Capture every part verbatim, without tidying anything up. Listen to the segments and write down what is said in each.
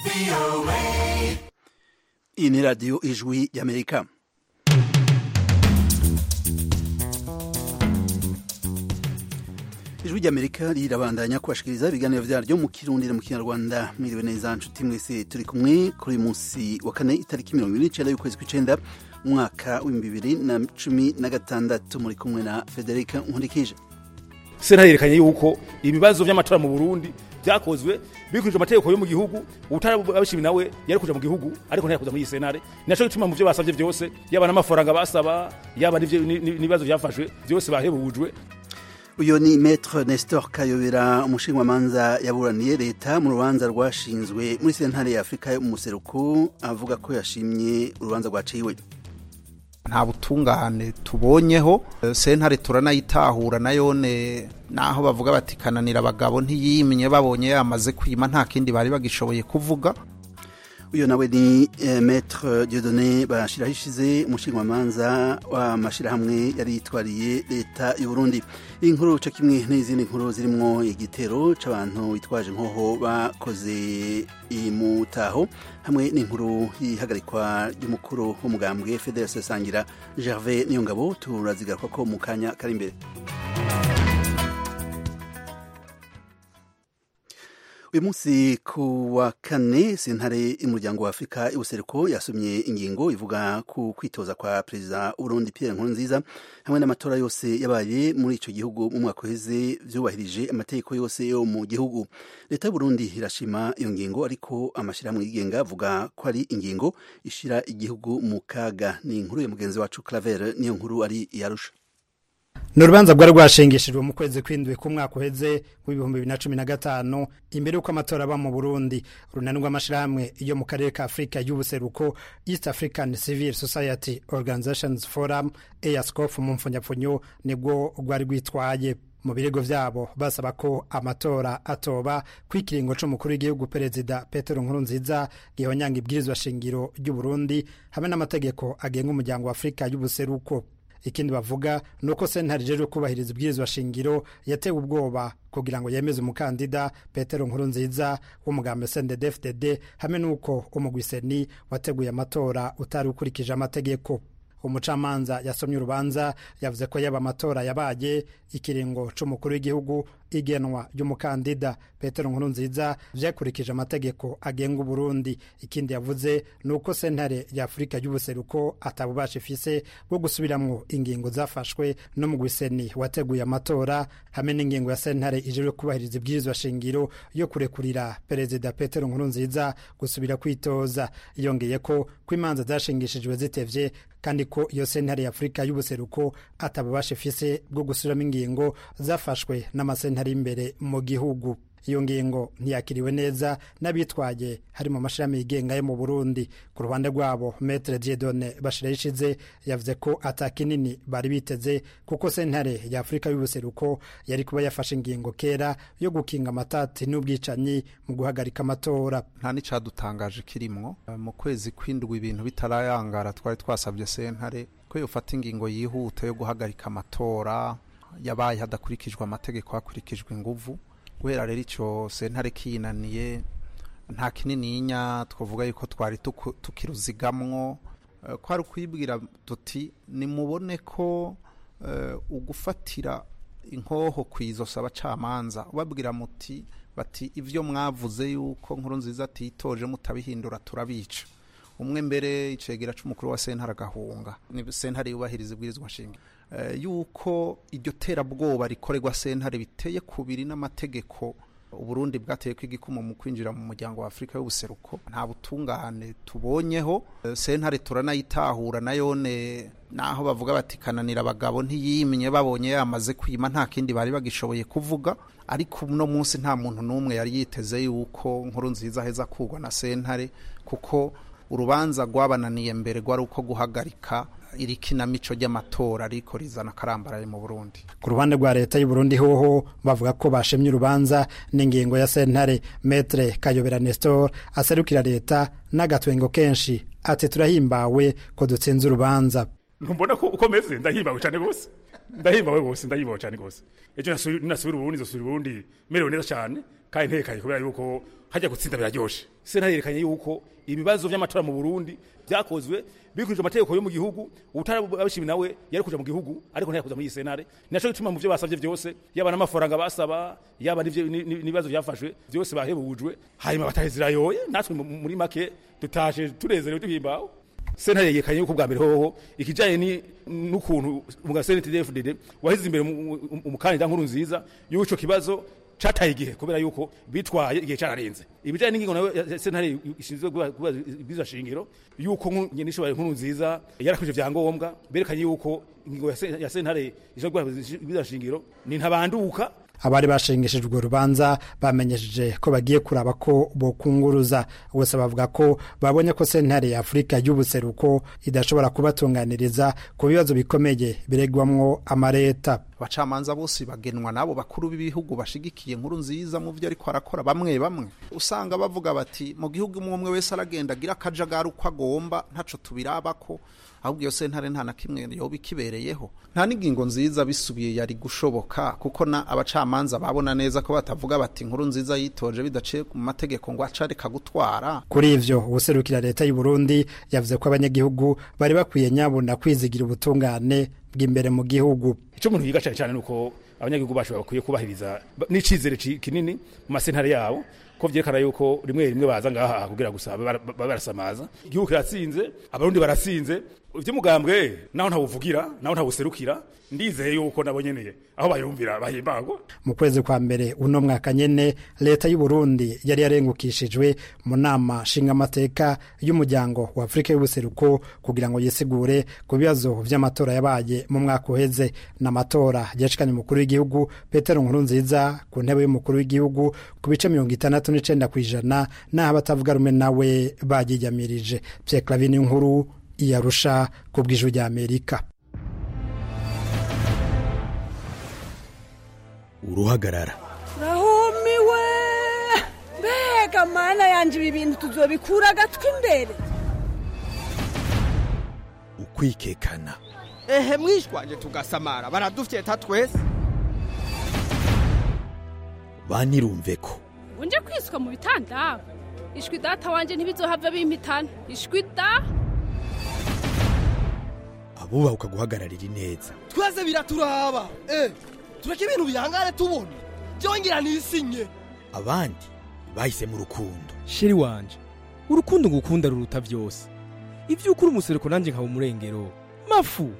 Iyi ni radiyo ijwi y'Amerika. Ijwi ry'Amerika rirabandanya kubashikiriza ibiganiro vyaryo mu Kirundi no mu Kinyarwanda. Mwiriwe neza nshuti mwese, turi kumwe kuri musi wa kane itariki mirongo ibiri n'icenda y'ukwezi kw'icenda umwaka w'ibihumbi bibiri na cumi na gatandatu. Muri kumwe na Federica Nkurikije. Sena yerekanye yuko ibibazo vy'amatora mu Burundi byakozwe bikurije amategeko yo mu gihugu, utarabishimi nawe yari kuja mu gihugu ariko ntari kuza muri senare. Naco gituma mu byo basavye byose, yaba n'amafaranga basaba, yaba n'ibibazo byafashwe byose bahebujwe. Uyo ni Maître Nestor Kayobera, umushingamanza yaburaniye leta mu rubanza rwashinzwe muri sentare ya Afrika yo mu Seruko, avuga ko yashimye urubanza rwaciwe. Nta butungane tubonyeho, sentare turanayitahura nayone naho bavuga bati kananira abagabo ntiyimye babonye yamaze kwima nta kindi bari bagishoboye kuvuga. Uyo nawe ni eh, Maître Dieudonné Bashirahishize, umushingamanza wa mashirahamwe yari yitwariye leta y'u Burundi. Inkuru cyo kimwe n'izindi nkuru zirimwo igitero c'abantu bitwaje nkoho bakoze imutaho, hamwe n'inkuru yihagarikwa ry'umukuru w'umugambwe Federation Sangira Gervais Niyongabo, turazigaruka ko mu kanya kari imbere. Uyu munsi ku wa kane sentare y'umuryango wa Afrika y'ubuseruko yasomye ingingo ivuga ku kwitoza kwa perezida w'Uburundi Pierre Nkurunziza hamwe n'amatora yose yabaye muri ico gihugu mu mwaka uheze vyubahirije amategeko yose yo mu gihugu. Leta y'u Burundi irashima iyo ngingo, ariko amashirahamwe yigenga avuga ko ari ingingo ishira igihugu mu kaga. Ni inkuru ya mugenzi wacu Claver niyo nkuru ari yarusha. N'urubanza rwari rwashengeshejwe mu kwezi kw'indwi k'umwaka uheze w'ibihumbi bibiri na cumi na gatanu imbere y'uko amatora aba mu Burundi. Runanirwa amashirahamwe yo mu karere ka Afrika y'ubuseruko, East African Civil Society Organizations Forum E A S C O F mu mfunyapfunyo, nibwo rwari rwitwaye. Mu birego vyabo basaba ko amatora atoba kw'ikiringo c'umukuru w'igihugu perezida Petero Nkurunziza gihonyanga ibwirizwa shingiro ry'u Burundi hamwe n'amategeko agenga umuryango wa Afrika y'ubuseruko. Ikindi bavuga nuko sentare ijejwe kubahiriza ibwirizwa shingiro yatewe ubwoba kugira ngo yemeze umukandida Petero Nkurunziza w'umugambi C N D D F D D, hamwe nuko umugwiseni wateguye amatora utari ukurikije amategeko. Umucamanza yasomye urubanza yavuze ko yaba amatora yabaye ikiringo c'umukuru w'igihugu igenwa ry'umukandida Petero Nkurunziza vyakurikije amategeko agenga Burundi. Ikindi yavuze nuko sentare ya Afrika y'ubuseruko atabubasha ifise bwo gusubiramwo ingingo zafashwe no mu gwiseni wateguye amatora, hamwe n'ingingo ya sentare ijejwe kubahiriza ibwirizwa shingiro yo kurekurira perezida Petero Nkurunziza gusubira kwitoza. Yongeye ko kwimanza zashingishijwe zitevye, kandi ko iyo sentare ya Afrika y'ubuseruko atabubasha ifise bwo gusubiramo ingingo zafashwe n'amasentare imbere mu gihugu. Iyo ngingo ntiyakiriwe neza n'abitwaye harimo amashirahamwe yigenga yo mu Burundi. Ku ruhande rwabo Maître Dieudonné Bashirahishize yavuze ko atakinini bari biteze, kuko sentare ya Afrika y'ubuseruko yari kuba yafashe ingingo kera yo gukinga amatati n'ubwicanyi mu guhagarika amatora. Nta nicadutangaje kirimwo. Mu kwezi kw'indwi ibintu bitarayangara twari twasabye sentare ko yofata ingingo yihuta yo guhagarika amatora yabaye hadakurikijwe amategeko, hakurikijwe inguvu. Guhera rero ico sentare kinaniye, nta kinininya twavuga yuko twari tukiruzigamwo, ko ari kwibwira duti nimubone ko uh, ugufatira inkoho kwizosa abacamanza, ubabwira muti bati ivyo mwavuze yuko Nkurunziza atitoje mutabihindura turabica. Umwe mbere icegera c'umukuru wa sentare agahunga, ni sentare yubahiriza ibwirizwa shingiro. Uh, yuko iryo terabwoba rikorerwa sentare biteye kubiri n'amategeko Uburundi bwateye kw'igikumu mu kwinjira mu muryango wa Afrika y'ubuseruko. Nta butungane tubonyeho, uh, sentare turanayitahura nayone naho bavuga bati kananira abagabo ntiyimye babonye yamaze kwima nta kindi bari bagishoboye kuvuga. Ariko uno munsi nta muntu n'umwe yari yiteze yuko Nkurunziza heza kugwa na sentare, kuko urubanza rwabananiye mbere rwari uko guhagarika iri kinamico ry'amatora ariko rizana karambaraye mu Burundi. Ku ruhande rwa leta y'u Burundi hoho bavuga ko bashemye urubanza n'ingingo ya sentare. Maître Kayobera Nestor aserukira leta n'agatwengo kenshi ati turahimbawe ko dutsinze urubanza. Mbona ko ukomeze ndahimbawe cyane gose. Ndahimbawe gose, ndahimbawe cyane gose. Ejo nasubira Burundi, zosubira Burundi merewe neza cyane. kandi ntekanye kubera yuko hajya gutsinda biraryoshe. Sentare yerekanye yuko ibibazo vy'amatora mu Burundi byakozwe bikurije amategeko yo mu gihugu, utarabishimi nawe yari kuja mu gihugu ariko ntiyakuza muri sentare. Naco gituma mu byo basavye byose yaba n'amafaranga basaba yaba n'ibibazo byafashwe byose bahebujwe hanyuma batahezirayoye natwe muri make tutaje turezerewe tubimbaho. Sentare yerekanye yuko bwa mbere hoho ikijanye ni n'ukuntu mu gasente D F D D wahize imbere umukandida nkuru nziza yuko kibazo chataye igihe kubera yuko bitwaye igihe cyararenze. Ibijanye n'ingingo nawe sentare ishinzwe kubaza shingiro yuko nyenishobaye nkuru nziza yarakuje vyangombwa berekanye yuko ingingo ya sentare ishinzwe kubaza shingiro ni ntabanduka. Abari bashengeshejwe urwo rubanza bamenyesheje ko bagiye kuraba ko bokunguruza. Bose bavuga ko babonye ko sentare ya Afrika y'ubuseruko idashobora kubatunganiriza ku bibazo bikomeye biregwamwo amareta. Abacamanza bose bagenwa nabo bakuru b'ibihugu bashigikiye nkuru nziza mu byo ariko arakora. Bamwe bamwe usanga bavuga bati mu gihugu umwe wese aragenda agira akajagari uko agomba ntaco tubirabako, ahubwo iyo sentare nta na kimwe yoba ikibereyeho. Nta n'ingingo nziza bisubiye yari gushoboka kuko na abacamanza babona neza ko batavuga bati nkuru nziza yitoje bidaciye mu mategeko ngo acareka gutwara. Kuri ivyo ubuserukira leta y'u Burundi yavuze ko abanyagihugu bari bakwiye nyabona kwizigira ubutungane bw'imbere mu gihugu. Ico umuntu yiga cyane cyane nuko abanyagihugu bacu bakwiye kubahiriza n'icizere kinini mu masentare yabo ko vyerekana yuko rimwe rimwe baza ngaha kugira gusaba barasamaza. Igihugu kiratsinze, abarundi barasinze, ivyo mugambwe naho ntawuvugira naho ntawuserukira, ndizeye yuko nabo nyene aho bayumvira bahimbago. Mu kwezi kwa mbere uno mwaka nyene leta y'u Burundi yari yarengukishijwe mu nama shinga mateka y'umuryango wa Afrika y'ubuseruko kugira ngo yisigure ku bibazo vy'amatora yabaye mu mwaka uheze. N'amatora yashikanye umukuru w'igihugu Petero Nkurunziza ku ntebe y'umukuru w'igihugu ku bice mirongo itandatu n'icenda kw'ijana naho abatavuga rumwe nawe bagiyamirije. Pierre Clavin inkuru iyarusha ku bw'ijwi rya Amerika. Uruhagarara rahumiwe mbega mana yanje ibi bintu tuzobikura agatwi imbere. ukwikekana ehe mwishwaje tugasamara baradufyeta twese banirumve ko unje kwiswa mu bitanda ishwi data wanje ntibizohava bimpitana ishwi da abuba ukaguhagararira neza twese biraturaba eh tureke ibintu bihangare tubona byongera nisinye abandi bahise mu rukundo. Sheri wanje urukundo ngukunda ruruta byose ivyo ukuri umusereko nanje nkawo murengero mafu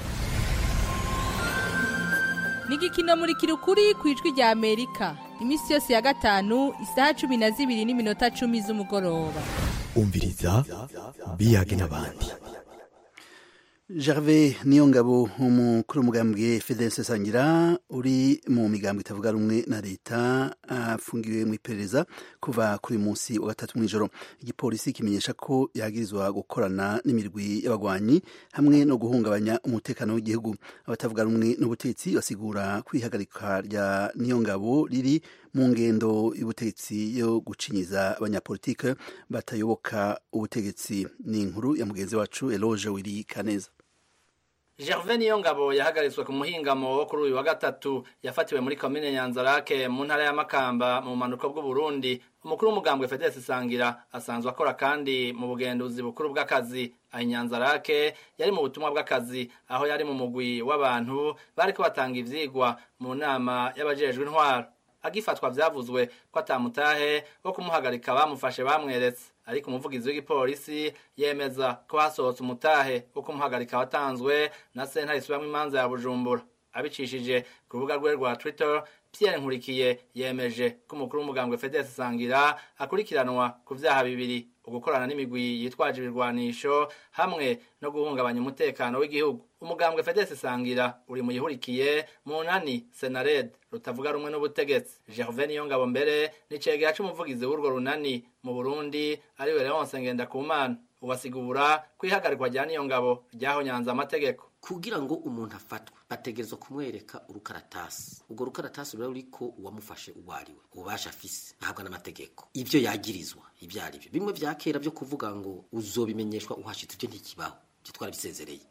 Nigikino muri kirukuri kwijwi rya Amerika imisi yose ya gatanu isaha cumi na zibiri n'iminota cumi z'umugoroba. Umviriza biyage n'abandi. Gervais Niyongabo umukuru w'umugambwe F D S Sangira uri mu migambwe itavuga rumwe na leta afungiwe mu iperereza kuva kuri munsi wa gatatu mw'ijoro. Igipolisi kimenyesha ko yagirizwa gukorana n'imirwi y'abagwanyi hamwe no guhungabanya umutekano w'igihugu. Abatavuga rumwe n'ubutegetsi basigura kwihagarika rya Niyongabo riri mu ngendo y'ubutegetsi yo gucinyiza abanyapolitike batayoboka ubutegetsi. Ni inkuru ya mugenzi wacu Eloge Wiri Kaneza. Gervais Niyongabo yahagaritswe ku muhingamo wo kuri uyu wa gatatu yafatiwe muri commune Nyanzarake mu ntara ya Makamba mu manuko bw'u Burundi. Umukuru w'umugambwe F D S Sangira asanzwe akora kandi mu bugenduzi bukuru bw'akazi aho Nyanzarake yari mu butumwa bw'akazi aho yari mu mugwi w'abantu bariko batanga ivyigwa mu nama y'abajejwe intwaro. Agifatwa vyavuzwe ko atamutahe wo kumuhagarika bamufashe bamweretse, ariko umuvugizi w'igipolisi yemeza ko hasohotse umutahe wo kumuhagarika watanzwe na sentare isubamwe imanza ya Bujumbura. Abicishije ku rubuga rwe rwa Twitter, Pierre Nkurikiye yemeje ko umukuru w'umugambwe F D S Sangira akurikiranwa ku vyaha bibiri: ugukorana n'imigwi yitwaje ibirwanisho hamwe no guhungabanya umutekano w'igihugu. Umugambwe F D S Sangira uri mu yihurikiye mu nani Senared rutavuga rumwe n'ubutegetsi. Gervais Niyongabo mbere ni cegera c'umuvugizi w'urwo runani mu Burundi ari we Leonce Ngendakumana ubasigura kwihagarikwa rya Niyongabo ryaho nyanza amategeko. Kugira ngo umuntu afatwe bategerezwa kumwereka urukaratasi. Ubwo rukaratasi rero ruriko uwamufashe uwariwe ubasha afise ahabwa n'amategeko ivyo yagirizwa ivyari byo bimwe vyakera byo kuvuga ngo uzobimenyeshwa uhashitse ivyo ntikibaho cyitwara bisezereye.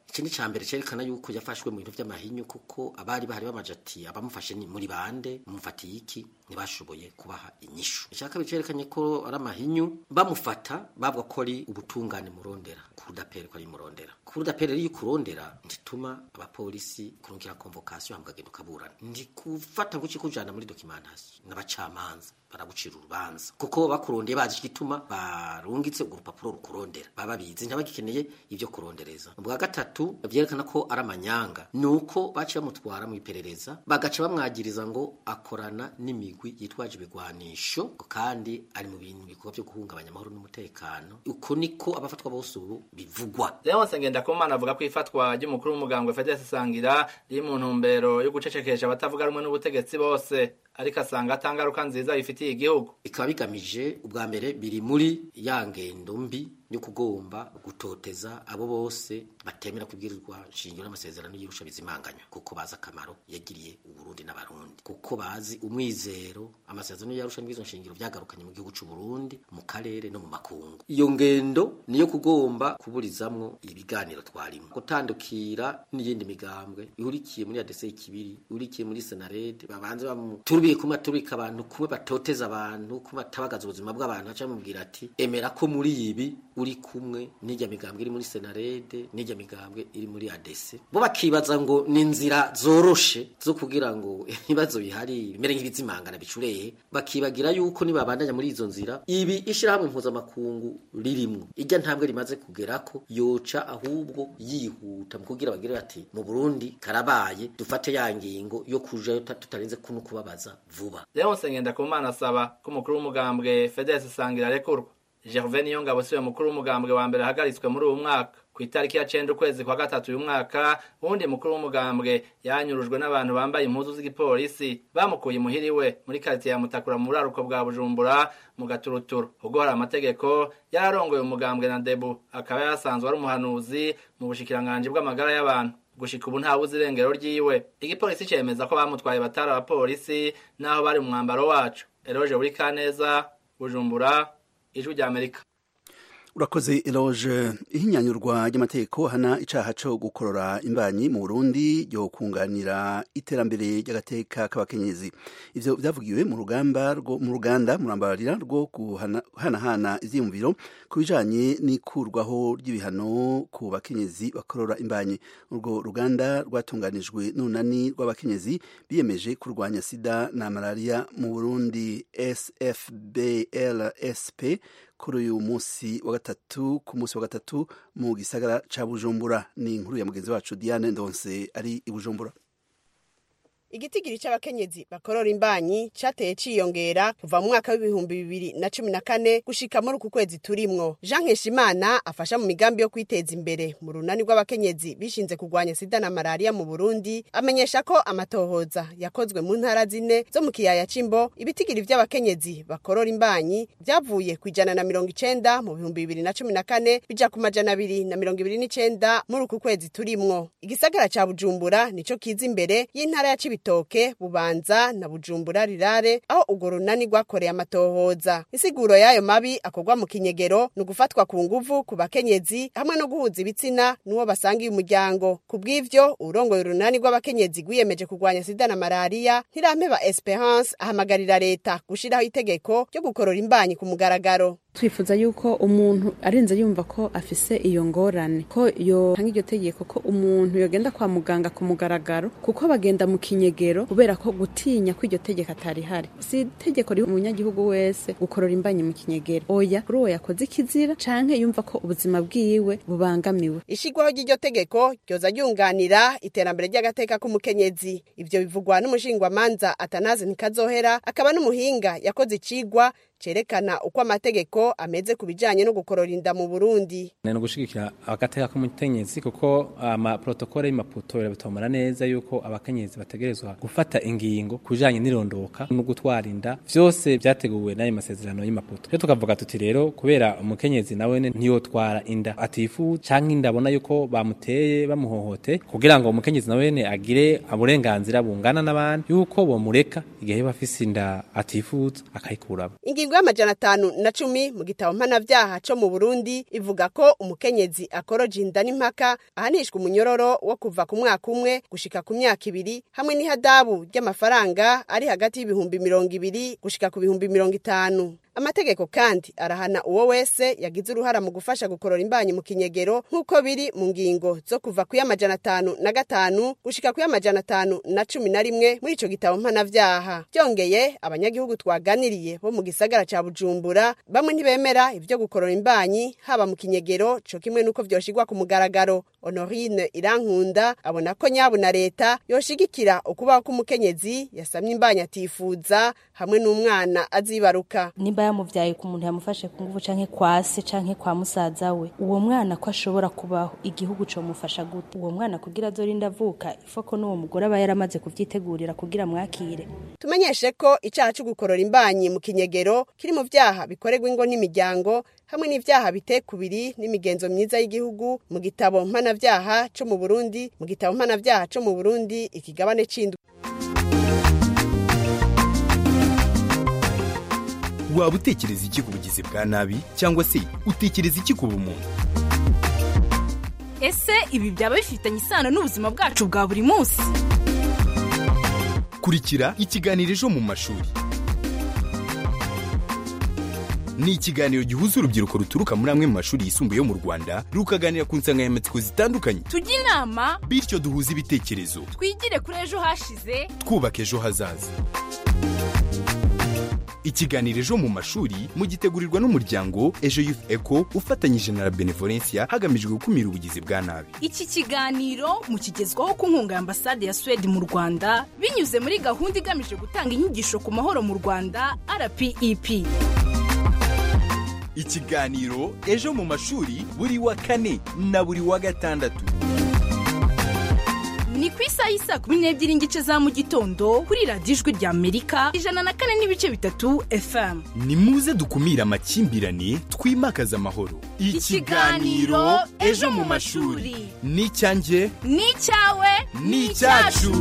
iki ni cambere cerekana yuko yafashwe mu bintu vy'amahinyu kuko abari bahari bamaje ati abamufashe ni muri bande mufatiye iki ntibashoboye kubaha inyishu. Ishaka bicerekanye ko ari amahinyu bamufata bavuga ko ari ubutungane murondera kurudapere ko ari murondera kurudapere ari kurondera ntituma abapolisi kurungika convocation hamugagenda kaburana ndi kufata ngo kikujana muri documentation n'abacamanza baragucira urubanza kuko bakurondeye baje gituma barungitse urupapuro rukurondera baba bizi ntabagikeneye ivyo kurondereza. Ubwa gatatu byerekana ko ari amanyanga nuko baciye mutwara mu iperereza bagaca bamwagiriza ngo akorana n'imigwi yitwaje ibigwanisho kandi ari mu bintu bikova byo guhungabanya amahoro n'umutekano. Uko niko abafatwa bose ubu bivugwa. Leon Sengenda Komana avuga ko ifatwa ry'umukuru w'umugambwe F D S Sangira riri mu ntumbero yo gucecekesha abatavuga rumwe n'ubutegetsi bose ariko asanga atangaruka nziza ifitiye igihugu. Ikaba bigamije ubwa mbere biri muri ya ngendo mbi yo kugomba gutoteza abo bose batemera kubwirizwa shingiro n'amasezerano y'irusha bizimanganywa kuko baza akamaro yagiriye uburundi n'abarundi kuko bazi umwizero amasezerano y'irusha n'ibwirizwa shingiro byagarukanye mu gihugu cy'u Burundi mu karere no mu makungu. Iyo ngendo niyo kugomba kuburizamwo ibiganiro twarimo gutandukira n'iyindi migambwe ihurikiye muri A D C kibiri ihurikiye muri Senarede babanze bamuturubiye kuma turika abantu kuba batoteza abantu kuba tabagaza ubuzima bw'abantu aca mubwira ati emera ko muri ibi uri kumwe n'ijya migambwe iri muri Senarede n'ijya migambwe iri muri A D C bo bakibaza ngo ni nzira zoroshe zo kugira ngo ibibazo bihari bimere nk'ibizimangana bicureye bakibagira yuko nibabandanya muri izo nzira ibi ishira hamwe impuza makungu ririmwo ijya ntambwe rimaze kugera ko yoca ahubwo yihuta mu kugira bagire bati mu Burundi karabaye dufate ya ngingo yo kuja tutarenze kuno kubabaza vuba. Leon Sengenda Komana asaba ko umukuru w'umugambwe F D S Sangira rekurwa. Gervais Niyongabo siwe mukuru w'umugambwe wa mbere hagaritswe muri uwo mwaka ku itariki ya cenda ukwezi kwa gatatu uyu mwaka. Uwundi mukuru w'umugambwe yanyurujwe n'abantu bambaye impuzu z'igipolisi bamukuye muhiriwe muri quartier ya Mutakura mu buraruko bwa Bujumbura mu Gaturuturu. Ubwo hari amategeko yararongoye umugambwe na Debu akaba yasanzwe ari umuhanuzi mu bushikiranganje bw'amagara y'abantu. Gushika ubu nta buzi irengero ryiwe. Igipolisi cemeza ko bamutwaye batara abapolisi naho bari mu mwambaro wacu. Eloge buri Kaneza, Bujumbura, Ijwi rya Amerika. Urakoze Eloge. Ihinyanyurwa ry'amategeko hana icaha co gukorora imbanyi mu Burundi ryo kunganira iterambere ry'agateka k'abakenyezi. Ivyo vyavugiwe mu rugamba rwo mu ruganda murambarira rwo guhanahana ivyiyumviro kubijanye n'ikurwaho ry'ibihano ku bakenyezi bakorora imbanyi. Urwo ruganda rwatunganijwe n'unani rw'abakenyezi biyemeje kurwanya sida na malaria mu Burundi S F B L S P kuri uyu munsi wa gatatu ku munsi wa gatatu mu gisagara ca Bujumbura. Ni inkuru ya mugenzi wacu Diane Ndonse ari i Bujumbura. Igitigiri c'abakenyezi bakorora imbanyi cateye ciyongera kuva mu mwaka w'ibihumbi bibiri na cumi na kane gushika muri uku kwezi turimwo. Jean Nkeshimana afasha mu migambi yo kwiteza imbere mu runani rw'abakenyezi bishinze kurwanya sida na malaria mu Burundi amenyesha ko amatohoza yakozwe mu ntara zine zo mu kiyaya c'Imbo ibitigiri vy'abakenyezi bakorora imbanyi vyavuye kwijana na mirongo icenda mu bihumbi bibiri na cumi na kane bija ku majana abiri na mirongo ibiri n'icenda muri uku kwezi turimwo. Igisagara ca Bujumbura nico kiza imbere y'intara ya Cibitoke, Bubanza na Bujumbura rirare aho ugo runani rwakoreye amatohoza. Isiguro yayo mabi akorwa mu kinyegero no gufatwa ku nguvu ku bakenyezi hamwe no guhuza ibitsina nuwo basangiye umuryango. Kubw'ivyo urongoye urunani rw'abakenyezi gwiyemeje kurwanya sida na malaria Ntirampeba Esperance ahamagarira leta gushiraho itegeko ryo gukorora imbanyi ku mugaragaro. Twifuza yuko umuntu arinze yumva ko afise iyo ngorane ko yo hanga iryo tegeko ko umuntu yogenda kwa muganga ku mugaragaro kuko bagenda mu kinyegero kubera ko gutinya ko iryo tegeko atari hari. Si tegeko ri umunyagihugu wese gukorora imbanyi mu kinyegero. Oya kuri uwo yakoze ikizira canke yumva ko ubuzima bwiwe bubangamiwe. Ishigwaho ry'iryo tegeko ryoza ryunganira iterambere ry'agateka k'umukenyezi. Ivyo bivugwa n'umushingwa manza Atanaze Ntikazohera akaba n'umuhinga yakoze icigwa cerekana uko amategeko ameze kubijanye no gukorora inda mu Burundi. Neno gushigikira agateka k'umukenyezi kuko ama protocole y'Imaputo bitomara neza yuko abakenyezi bategerezwa gufata ingingo kujanye n'irondoka no gutwara inda vyose vyateguwe n'ayo masezerano y'Imaputo. Rero tukavuga tuti rero kubera umukenyezi nawe ntiyotwara inda atifu canke indabona yuko bamuteye bamuhohote kugira ngo umukenyezi nawe agire aburenganzira bungana n'abandi yuko bomureka igihe bafise inda atifuza akayikuraba. Ingingo ingingo y'amajana atanu na cumi mu gitabo mpanavyaha co mu Burundi ivuga ko umukenyezi akoroje inda n'impaka ahanishwa umunyororo wo kuva ku mwaka umwe gushika ku myaka ibiri hamwe n'ihadabu ry'amafaranga ari hagati y'ibihumbi mirongo ibiri gushika ku bihumbi mirongo itanu. Amategeko kandi arahana uwo wese yagize uruhara mu gufasha gukorora imbanyi mu kinyegero nk'uko biri mu ngingo zo kuva ku y'amajana atanu na gatanu gushika ku y'amajana atanu na cumi na rimwe muri ico gitabo mpanavyaha. Byongeye abanyagihugu twaganiriye bo mu gisagara ca Bujumbura bamwe ntibemera ivyo gukorora imbanyi haba mu kinyegero co kimwe nuko vyoshigwa ku mugaragaro. Honorine Irankunda abona ko nyabu na leta yoshigikira ukubaho k'umukenyezi yasamye imbanyi atifuza hamwe n'umwana azibaruka. Nimba yamuvyaye ku muntu yamufashe ku nguvu canke kwase canke kwa musaza we, uwo mwana ko ashobora kubaho igihugu co mufasha gute? Uwo mwana kugira azorinda avuka ifoko n'uwo mugore aba yaramaze kuvyitegurira kugira mwakire. Tumenyeshe ko icaha cyo gukorora imbanyi mu kinyegero kiri mu vyaha bikorerwa ingo n'imiryango hamwe n'ivyaha bitekubiri n'imigenzo myiza y'igihugu mu gitabo mpanavyaha co mu Burundi mu gitabo mpanavyaha co mu Burundi ikigabane c'indwi. Waba utekereza iki ku bugizi bwa nabi cyangwa se utekereza iki ku bumuntu? Ese ibi byaba bifitanye isano n'ubuzima bwacu bwa buri munsi? Kurikira ikiganiro ejo mu mashuri. Ni ikiganiro gihuza urubyiruko ruturuka muri amwe mu mashuri yisumbuye mu Rwanda rukaganira ku nsanganyamatsiko zitandukanye. Tujye inama bityo duhuze ibitekerezo. Twigire kuri ejo hashize twubaka ejo hazaza. Ikiganiro ejo mu mashuri mugitegurirwa n'umuryango Ejo Youth Eco ufatanyije na Benevolencia hagamijwe gukumira ubugizi bwa nabi. Iki kiganiro mukigezwaho ku nkunga ya Ambasade ya Sweden mu Rwanda binyuze muri gahunda igamije gutanga inyigisho ku mahoro mu Rwanda R P E P. Ikiganiro ejo mu mashuri buri wa kane na buri wa gatandatu. Ni ku isaha y'isa kumi n'ebyiri n'igice za mu gitondo kuri radiyo Ijwi rya Amerika ijana na kane n'ibice bitatu F M. Ni muze dukumira amakimbirane twimakaza amahoro. Ikiganiro ejo mu mashuri ni icyanjye ni icyawe ni icyacu.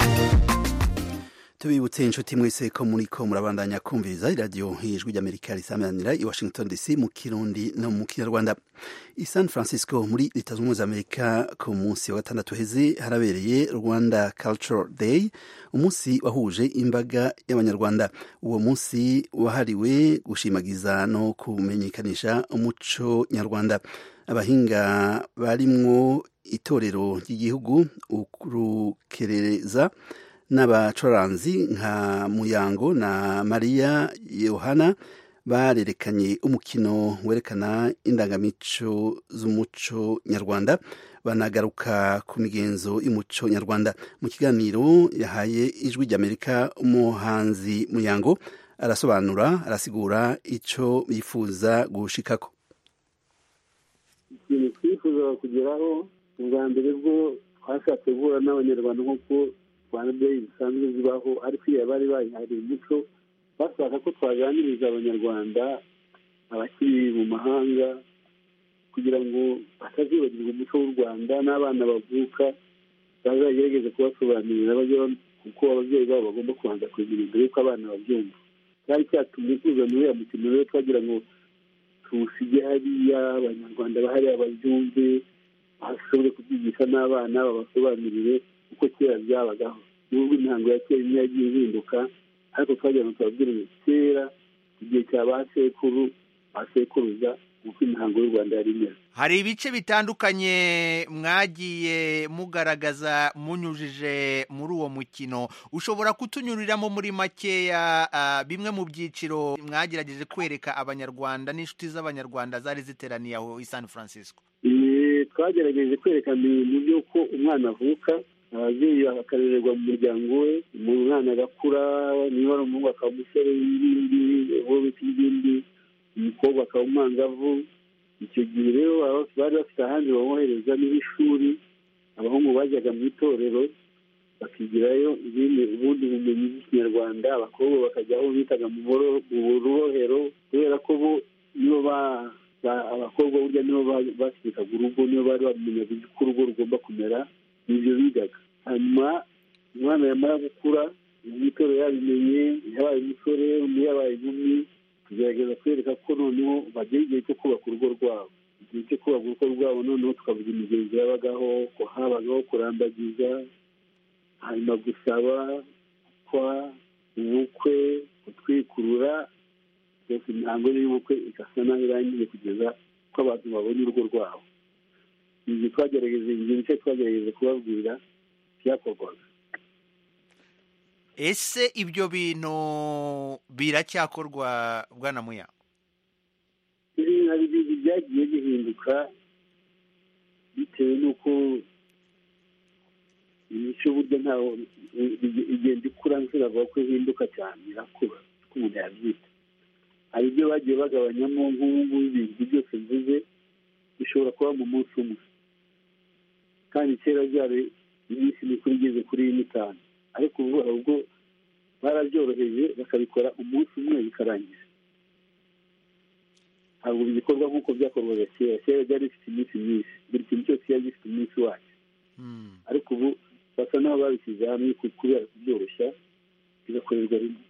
Tubibutse inshuti mwese ko muriko murabandanya kumviriza radio Ijwi rya Amerika risamanira i Washington D C mu Kirundi no mu Kinyarwanda. I San Francisco muri Leta Zunze Ubumwe za Amerika ku munsi wa gatandatu heze harabereye Rwanda Cultural Day, umunsi wahuje imbaga y'abanyarwanda. Uwo munsi wahariwe gushimagiza no kumenyekanisha umuco nyarwanda. Abahinga barimwo itorero ry'igihugu urukerereza n'abacuranzi nka Muyango na Maria Yohana barerekanye umukino werekana indangamico z'umuco nyarwanda, banagaruka ku migenzo y'umuco nyarwanda. Mu kiganiro yahaye Ijwi ry'Amerika umuhanzi Muyango arasobanura arasigura ico bifuza gushikako. Ikintu twifuza kugeraho ubwa mbere bwo twashatse guhura n'abanyarwanda nk'uko Rwanda Day bisanzwe zibaho, ariko iyo bari bayihariye umuco bashaka ko twaganiriza abanyarwanda abakiri mu mahanga kugira ngo batazibagirwa umuco w'u Rwanda, n'abana bavuka bazagerageza kubasobanurira kuko ababyeyi babo bagomba kubanza kugira imbere yuko abana babyumva. Cyari cyatumye tuza muri uriya mukino rero twagira ngo tuwusige hariya abanyarwanda bahariya babyumve, bashobore kubyigisha n'abana babasobanurire uko kera byabagaho. Nubwo intango ya kera imwe yagiye ihinduka, ariko twagira ngo tubabwire ngo kera igihe cya ba sekuru ba sekuruza uko imihango y'u Rwanda yari imeze. Hari ibice bitandukanye mwagiye mugaragaza munyujije muri uwo mukino, ushobora kutunyuriramo muri makeya uh, bimwe mu byiciro mwagerageje kwereka abanyarwanda n'inshuti z'abanyarwanda zari ziteraniye aho i San Francisco? Ee, twagerageje kwerekana ibintu by'uko umwana avuka, ababyeyi bakarererwa mu muryango we, umwana agakura, niba ari umuhungu akaba umusore w'ibindi, uwo bita ibindi, umukobwa akaba umwangavu. Icyo gihe rero bari bafite ahandi babohereza n'ishuri, abahungu bajyaga mu itorero bakigirayo ubundi bumenyi bw'ikinyarwanda, abakobwa bakajya aho bitaga mu burohero, kubera ko bo nibo abakobwa burya nibo basirikaga urugo, nibo bari bamenya uko urugo rugomba kumera, nibyo bigaga. Hanyuma umwana yamara gukura mu itorero yabimenye, yabaye umusore, undi yabaye inkumi, tugerageza kwereka ko noneho bagera igihe cyo kubaka urugo rwabo. Igihe cyo kubaka urugo rwabo noneho tukavuga imigenzo yabagaho, ko habagaho kurambagiza, hanyuma gusaba, kwa ubukwe, gutwikurura, byose imihango y'ubukwe igasa naho irangiye kugeza ko abantu babonye urugo rwabo. Ibi twagerageje igihe cyo twagerageje kubabwira byakorwaga. Ese ibyo bintu biracyakorwa Bwana Muyango? Ibintu hari ibintu byagiye bihinduka bitewe n'uko imico burya ntaho igenda ikura, nshobora ko ihinduka cyane, irakura uko umuntu yabyita. Hari ibyo bagiye bagabanyamo, nk'ubu ibintu byose mvuze bishobora kuba mu munsi umwe, kandi kera byari iminsi mikuru igeze kuri n'itanu, ariko ubu ahubwo barabyoroheje bakabikora umunsi umwe bikarangira. Ntabwo bigikorwa nk'uko byakorwaga kera. Kera byari bifite iminsi myinshi, buri kintu cyose cyari gifite umunsi wacyo, ariko ubu basa n'aho babishyize hamwe kubera kubyoroshya bigakorerwa rimwe.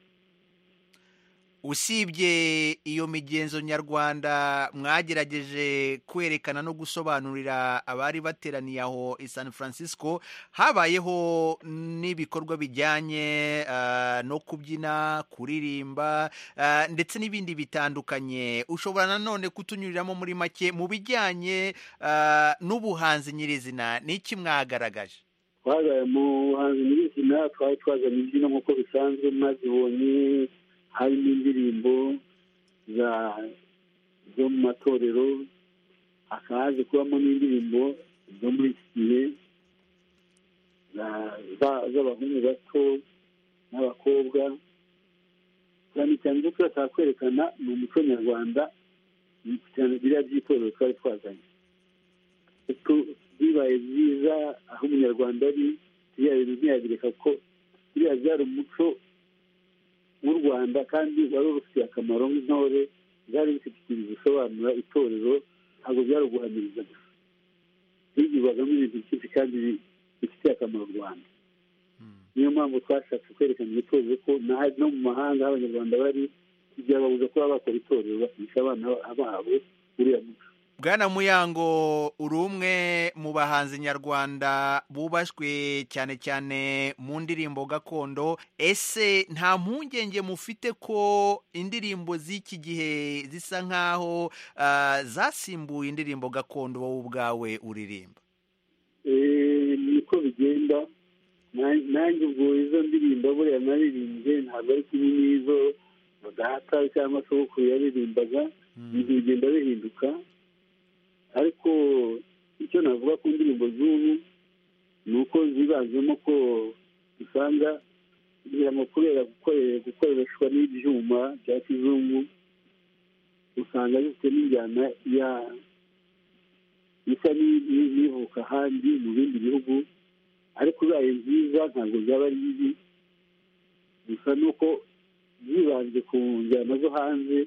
Usibye iyo migenzo nyarwanda mwagerageje kwerekana no gusobanurira abari bateraniye aho i San Francisco, habayeho n'ibikorwa bijyanye uh, no kubyina, kuririmba, uh, ndetse n'ibindi bitandukanye. Ushobora nanone kutunyuriramo muri make mu bijyanye uh, n'ubuhanzi nyirizina, n'iki mwagaragaje? Twagaye mu buhanzi nyirizina, twari twazanye imbyino nk'uko bisanzwe mwazibonye, harimo indirimbo zo mu matorero, hakaje kubamo n'indirimbo zo muri iki gihe z'abahungu bato n'abakobwa. cyane cyane ibyo turashaka kwerekana ni umuco nyarwanda, biriya by'itorero twari twazanye. bibaye byiza aho umunyarwanda ari, biriya bintu ntiyabireka ko biriya byari umuco w'u Rwanda kandi wari ufitiye akamaro nk'intore, byari bifite ikintu bisobanura itorero, ntabwo byari uguhamiriza gusa. higirwagamo ibintu byinshi kandi bifitiye akamaro u Rwanda. niyo mpamvu twashatse kwerekana itorero ko no mu mahanga aho abanyarwanda bari, byababuza kuba bakora itorero bakigisha abana babo uriya muco. Bwana Muyango, uri umwe mu bahanzi nyarwanda bubashwe cyane cyane mu ndirimbo gakondo. Ese nta mpungenge mufite ko indirimbo z'iki gihe zisa nkaho uh, zasimbuye indirimbo gakondo wowe ubwawe uririmba? Eh, niko bigenda. Nanjye ubwo izo ndirimbo buriya naririmbye ntabwo ari kimwe n'izo data cyangwa sogokuru yaririmbaga, ibintu bigenda bihinduka. Ariko icyo navuga ku ndirimbo z'ubu ni uko zibanzemo ko usanga kugira ngo kubera gukoreshwa n'ibyuma bya kizungu, usanga zifite n'injyana isa n'ivuka ahandi mu bindi bihugu, ariko ubaye nziza ntabwo byaba ari bibi, gusa nuko zibanze ku njyana zo hanze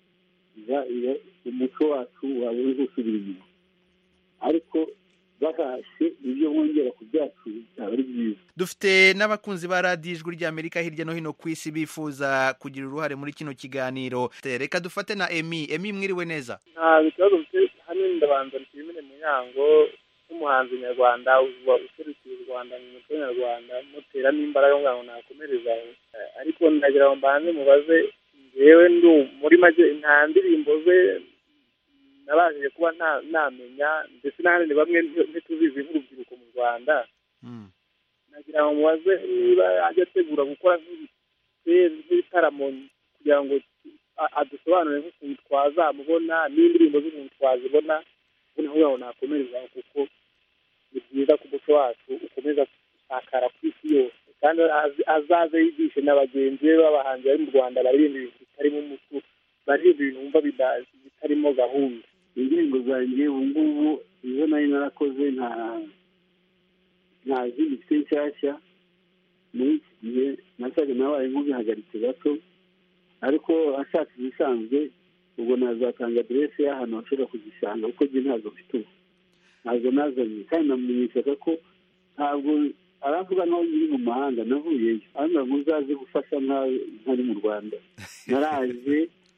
umuco wacu waba uri gusubira inyuma. Ariko bahashye ibyo mwongera ku byacu byaba ari byiza. Dufite n'abakunzi ba radiyo Ijwi ry'Amerika hirya no hino ku isi bifuza kugira uruhare muri kino kiganiro. Reka dufate na Emi. Emi, mwiriwe neza? nta bibazo mfite. hano ndabanza nshimire Muyango nk'umuhanzi nyarwanda userukiye u Rwanda mu muco nyarwanda, mutera n'imbaraga ngo nakomereza. Ariko ndagira ngo mbanze mubaze, yewe ndu muri make nta ndirimbo ze nabashije kuba namenya, ndetse n'ahandi bamwe ntituzizi nk'urubyiruko mu Rwanda. nagira ngo mubaze niba ajya ategura gukora nk'ibitaramo kugira ngo adusobanurire nk'ukuntu twazamubona n'indirimbo z'ukuntu twazibona, ubona ngo nakomereza, kuko ni byiza ko umuco wacu ukomeza gusakara ku isi yose, kandi azaze yigishe na bagenzi be b'abahanzi bari mu Rwanda baririmba ibintu bitarimo umuco, baririmba ibintu bumva bitarimo gahunda. Indirimbo zanjye ubu ngubu izo nari narakoze nta nta zindi mfite nshyashya. muri iki gihe nasaga nabaye nk'ubihagaritse gato, ariko ashatse ibisanzwe ubwo nazatanga aderesi y'ahantu bashobora kuzisanga, kuko njye ntabwo mfite ubu, ntabwo nazanye, kandi namumenyeshaga ko ntabwo aravuga naho nyiri mu mahanga navuyeyo, arambwira ngo uzaze gufasha ntari mu Rwanda. Naraje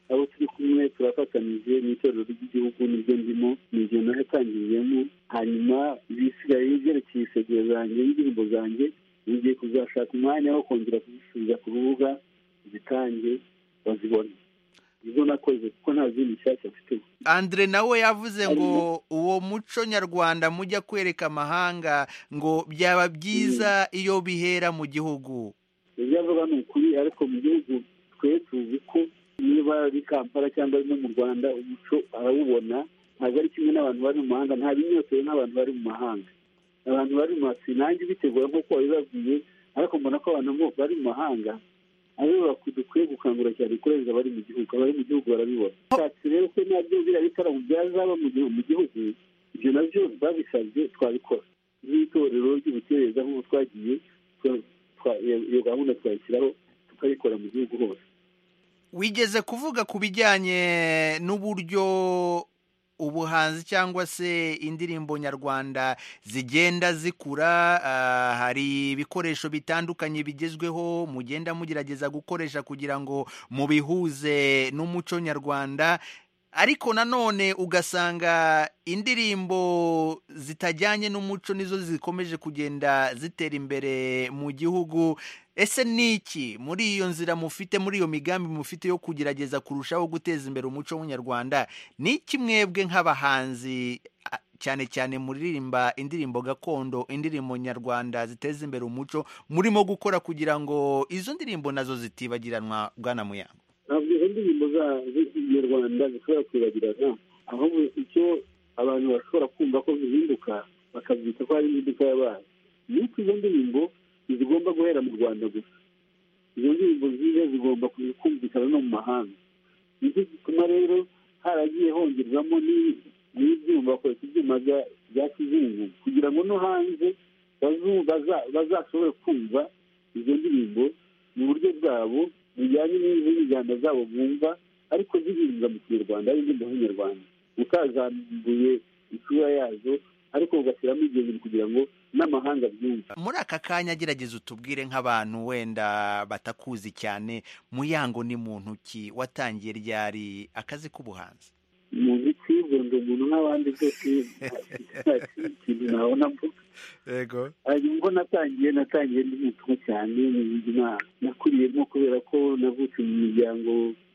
abo turi kumwe turafatanije n'itorero ry'igihugu n'ibyo ndimo n'ibyo nahatangiriyemo hanyuma ibisigaye byerekeye iseguro zanjye n'indirimbo zanjye ngiye kuzashaka umwanya wo kongera kuzisubiza ku rubuga zitange bazibone izo nakoze kuko nta zindi nshyashya mfite. Andre nawe yavuze ngo uwo muco nyarwanda mujya kwereka amahanga ngo byaba byiza iyo bihera mu gihugu. Ibyo avuga ni ukuri ariko mu gihugu twe tuzi ko niba ari Kampala cyangwa no mu Rwanda umuco arawubona ntabwo ari kimwe n'abantu bari mu mahanga nta binyotewe n'abantu bari mu mahanga. Abantu bari mu masi nanjye bitegura nk'uko babibabwiye ariko mbona ko abantu bari mu mahanga abo dukwiye gukangura cyane kurenza abari mu gihugu abari mu gihugu barabibona. Nshatse rero ko nabyo biriya bitaramo byazaba mu gihugu ibyo nabyo babisabye twabikora n'itorero ry'ubukereza nk'uko twagiye iyo gahunda twayishyiraho tukayikora mu gihugu hose. Wigeze kuvuga ku bijyanye n'uburyo ubuhanzi cyangwa se indirimbo nyarwanda zigenda zikura, uh, hari ibikoresho bitandukanye bigezweho mugenda mugerageza gukoresha kugira ngo mubihuze n'umuco nyarwanda, ariko nanone ugasanga indirimbo zitajyanye n'umuco nizo zikomeje kugenda zitera imbere mu gihugu. Ese niki muri iyo nzira mufite, muri iyo migambi mufite yo kugerageza kurushaho guteza imbere umuco w'Umunyarwanda, niki mwebwe nk'abahanzi cyane cyane muririmba indirimbo gakondo, indirimbo nyarwanda ziteza imbere umuco, murimo gukora kugira ngo izo ndirimbo nazo zitibagiranwa Bwana Muyango? Ntabwo izo ndirimbo z'Inyarwanda zishobora kwibagirana, ahubwo icyo abantu bashobora kumva ko zihinduka bakabyita ko ari impinduka yabaye. Nuko izo ndirimbo zigomba guhera mu Rwanda gusa. Izo ndirimbo nziza zigomba kumvikana no mu mahanga. Nicyo gituma rero haragiye hongerwamo n'ibyuma bakoresha ibyuma bya kizungu kugira ngo no hanze bazashobore kumva izo ndirimbo mu buryo bwabo bijyanye n'izindi njyana zabo bumva ariko zihinga mu Kinyarwanda ari indirimbo z'Inyarwanda utazambuye isura yazo ariko ugashyiramo igihe kugira ngo n'amahanga byumva. Muri aka kanya gerageza utubwire nk'abantu wenda batakuzi cyane, Muyango ni muntu ki, watangiye ryari akazi k'ubuhanzi? Muziki ngo umuntu nk'abandi byose ikintu nabona mvuga. Yego. Ngo natangiye natangiye ndi muto cyane mu buzima nakuriyemo kubera ko navutse mu miryango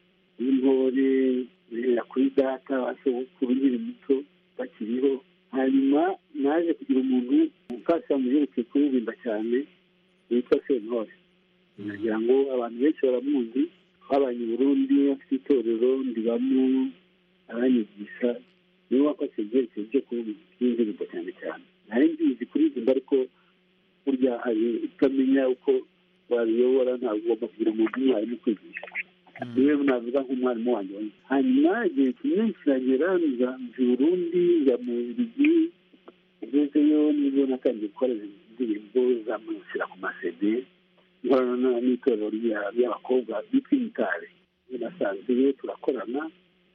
y'intore kuri data wasogokuru nkiri muto bakiriho. Hanyuma naje kugira umuntu umfasha mu byerekeye kuririmba cyane witwa Sentore. Nagira ngo abantu benshi baramuzi, twabanye i Burundi afite itorero ndibamo aranyigisha, niwe wafashe ibyerekezo byo kuririmba cyane cyane. Nari ngizi kuririmba ariko burya hari utamenya uko wabiyobora, ntabwo ugomba kugira umuntu umwarimu kwigisha. Niwe navuga nk'umwarimu wanjye. Hanyuma igihe kimwe kiragera nza mu Burundi njya mu Bubiligi, ngezeyo nibwo natangiye gukora indirimbo zamushyira ku masede, nkorana n'itorero ry'abakobwa bitwa Imitare. Nasanze turakorana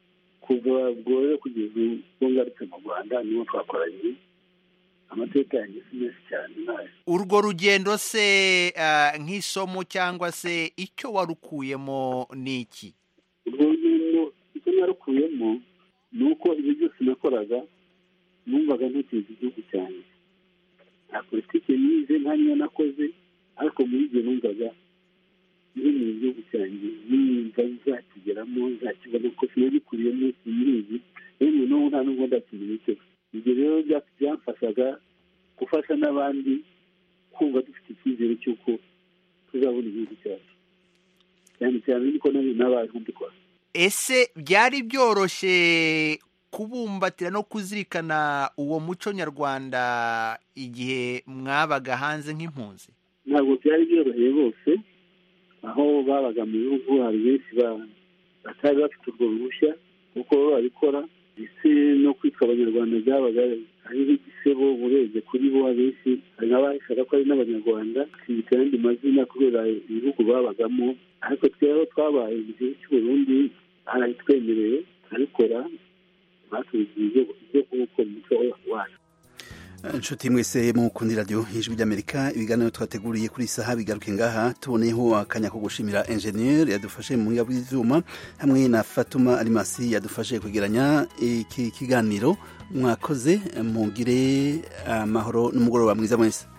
kuva ubwo rero kugeza ubwo ngarutse mu Rwanda niho twakoranye. Amateka yanjye si menshi cyane nayo. Urwo rugendo se uh, nk'isomo cyangwa se icyo warukuyemo niki? Urwo rugendo icyo narukuyemo ni uko ibyo byose nakoraga numvaga ntekereza igihugu cyane. Nta politiki nize nta niyo nakoze, ariko muri ibyo numvaga ndi mu gihugu cyanjye nimba nzakigeramo nzakibona ko sinagikuriyemo sinirizi, yewe n'ubu nta n'ubwo ndakimenye. Ibyo rero byamfashaga gufasha n'abandi kumva dufite icyizere cy'uko tuzabona igihugu cyacu, cyane cyane niko n'abantu mbikora. Ese byari byoroshye kubumbatira no kuzirikana uwo muco nyarwanda igihe mwabaga hanze nk'impunzi? Ntabwo byari byoroheye bose, aho babaga mu bihugu hari benshi batari bafite urwo ruhushya kuko babikora, ndetse no kwitwa Abanyarwanda byabaga ari igisebo urebye kuri bo. Abenshi hari n'abahishaka ko ari n'Abanyarwanda bakiyita ayandi mazina kubera ibihugu babagamo, ariko twebwe twabaye mu gihugu cy'u Burundi barabitwemereye turabikora, batubwiye ibyo gukora umuco wacu. inshuti mwese mukundi radio ijwi ry'Amerika ibiganiro twateguriye kuri saha bigaruke ngaha tuboneyeho akanya ko gushimira engineer yadufashe mu ngabo y'ivyuma hamwe na Fatuma Alimasi yadufashe kugeranya iki kiganiro mwakoze mugire amahoro n'umugoroba mwiza mwese